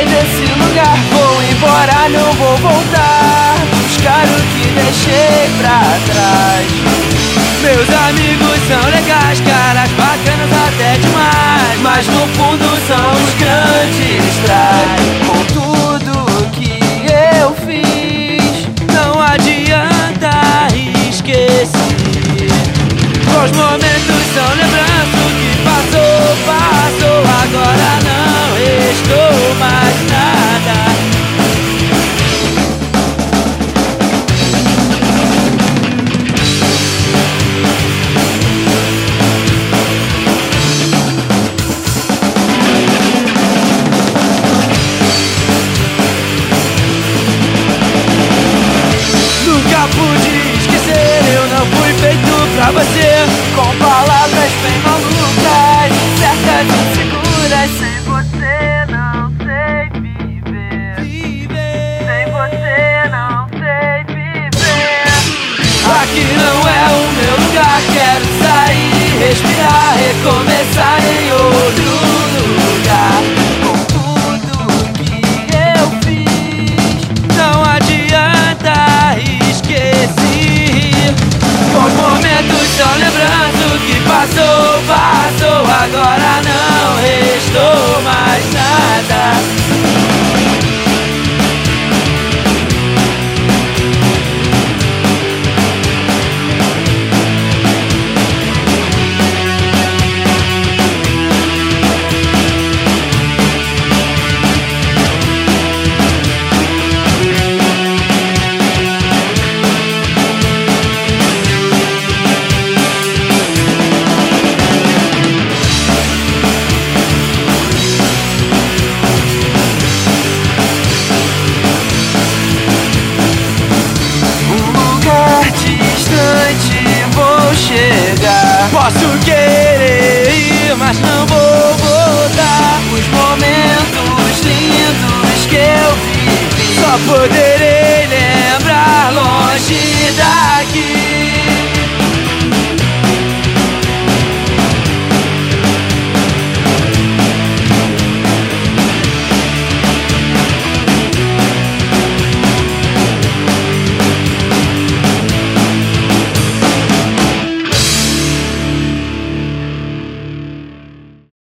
cansei desse lugar. Vou embora, não vou voltar, buscar o que deixei pra trás. Meus amigos são legais, caras bacanas até demais, mas no fundo são os grandes traz. Com tudo que eu fiz, não adianta esquecer. Os momentos são lembranças, o que passou, passou. Agora não restou mais nada. Nunca pude esquecer, eu não fui feito pra você. Com palavras bem malucas, certas e seguras. Sem você não sei viver. Sem você não sei viver. Aqui não é o meu lugar, quero sair, respirar, recomeçar em outro lugar. Com tudo que eu fiz, não adianta esquecer. Os momentos são lembranças, o que passou, passou. Agora não restou mais nada. Posso querer ir, mas não vou voltar. Os momentos lindos que eu vivi, só poder